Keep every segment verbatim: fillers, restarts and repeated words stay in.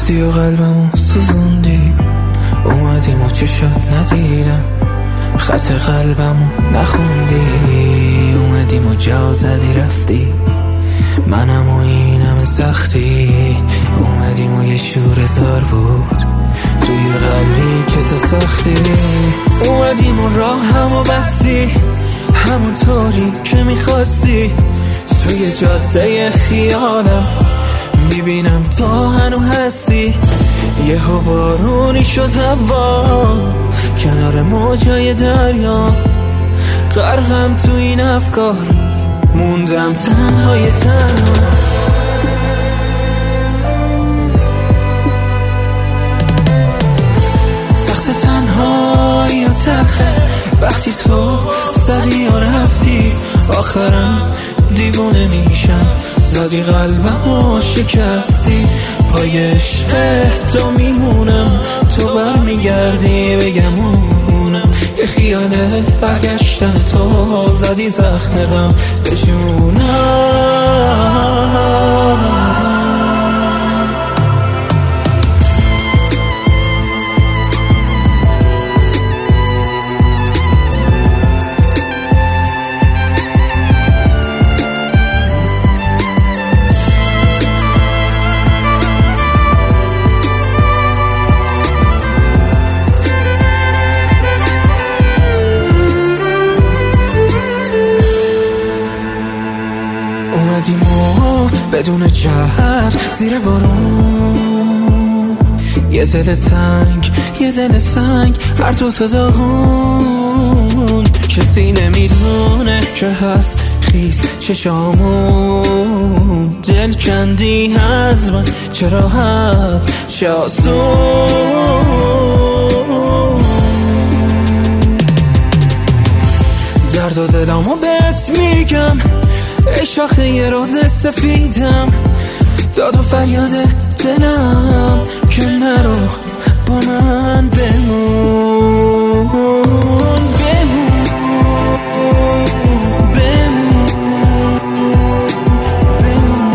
رفتی و قلبمو سوزوندی، اومدیم و چشات ندیدم، خط قلبمو نخوندی، اومدیم و جا زدی رفتی، منم و این همه سختی، اومدیم و یه شور زار بود توی قلبی که تو ساختی، اومدیم و راه همو بستی همونطوری که میخواستی، توی جاده خیالم میبینم تو هنو هستی، یهو بارونی شد هوا کنار موجای دریا، غرقم تو این افکار موندم تنهای تنها، سخت تنهایی و تلخه وقتی تو زدی و رفتی، آخرم دیوونه میشم، زدی قلبم و شکستی، پای عشق تو میمونم، تو برمیگردی بگمونم، یه خیاله برگشتن تو زدی زخم غم بجونم. اومدیم و بدون جهر زیر بارون، یه دل تنگ یه دل سنگ هر دو تا داغون، کسی نمیدونه که هست خیز چشامون، دل کندی از من چه راحت چه آسون، درد و دلامو بهت میگم ای شاخه یه روز سفیدم، داد و فریاد دلم که نرو با من بمون بمون بمون بمون.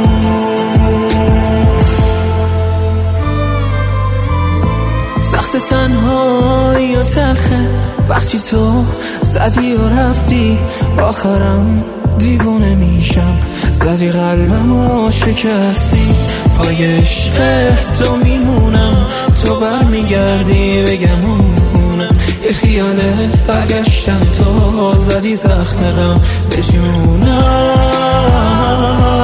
سخت تنهایی و تلخه وقتی تو زدی و رفتی، آخرم دیوونه میشم، زدی قلبم و شکستی، پای عشق تو میمونم، تو برمیگردی بگمونم، یه خیاله برگشتن تو زدی زخم غم بجونم.